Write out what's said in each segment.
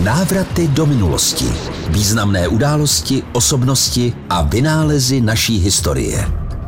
Návraty do minulosti. Významné události, osobnosti a vynálezy naší historie.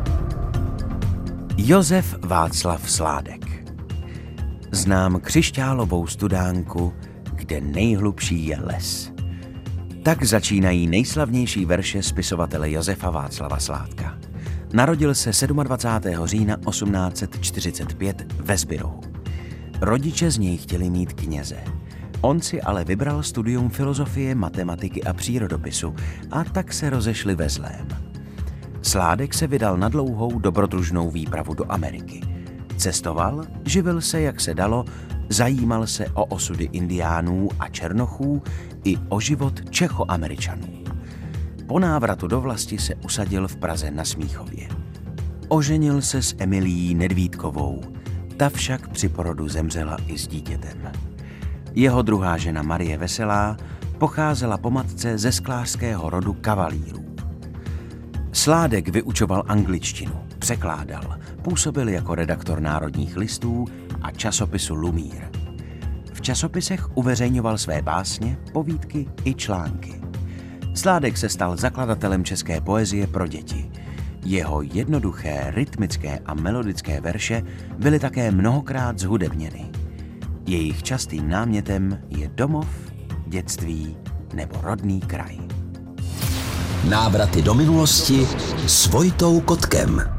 Josef Václav Sládek. Znám křišťálovou studánku, kde nejhlubší je les. Tak začínají nejslavnější verše spisovatele Josefa Václava Sládka. Narodil se 27. října 1845 ve Zbirohu. Rodiče z něj chtěli mít kněze. On si ale vybral studium filozofie, matematiky a přírodopisu a tak se rozešli ve zlém. Sládek se vydal na dlouhou dobrodružnou výpravu do Ameriky. Cestoval, živil se, jak se dalo, zajímal se o osudy indiánů a černochů i o život Čechoameričanů. Po návratu do vlasti se usadil v Praze na Smíchově. Oženil se s Emilií Nedvídkovou, ta však při porodu zemřela i s dítětem. Jeho druhá žena Marie Veselá pocházela po matce ze sklářského rodu kavalírů. Sládek vyučoval angličtinu, překládal, působil jako redaktor Národních listů a časopisu Lumír. V časopisech uveřejňoval své básně, povídky i články. Sládek se stal zakladatelem české poezie pro děti. Jeho jednoduché, rytmické a melodické verše byly také mnohokrát zhudebněny. Jejich častým námětem je domov, dětství nebo rodný kraj. Návraty do minulosti s Vojtou Kotkem.